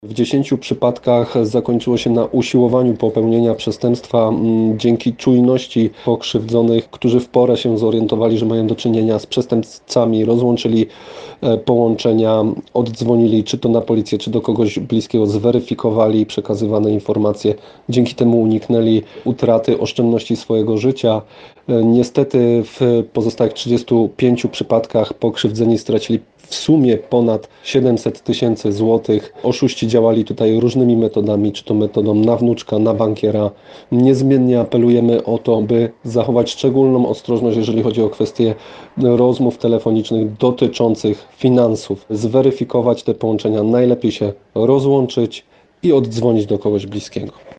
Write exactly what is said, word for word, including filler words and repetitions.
W dziesięciu przypadkach zakończyło się na usiłowaniu popełnienia przestępstwa m, dzięki czujności pokrzywdzonych, którzy w porę się zorientowali, że mają do czynienia z przestępcami, rozłączyli e, połączenia, oddzwonili czy to na policję, czy do kogoś bliskiego, zweryfikowali przekazywane informacje. Dzięki temu uniknęli utraty oszczędności swojego życia. E, Niestety w pozostałych trzydziestu pięciu przypadkach pokrzywdzeni stracili w sumie ponad siedemset tysięcy złotych. Oszuści działali tutaj różnymi metodami, czy to metodą na wnuczka, na bankiera. Niezmiennie apelujemy o to, by zachować szczególną ostrożność, jeżeli chodzi o kwestie rozmów telefonicznych dotyczących finansów. Zweryfikować te połączenia, najlepiej się rozłączyć i oddzwonić do kogoś bliskiego.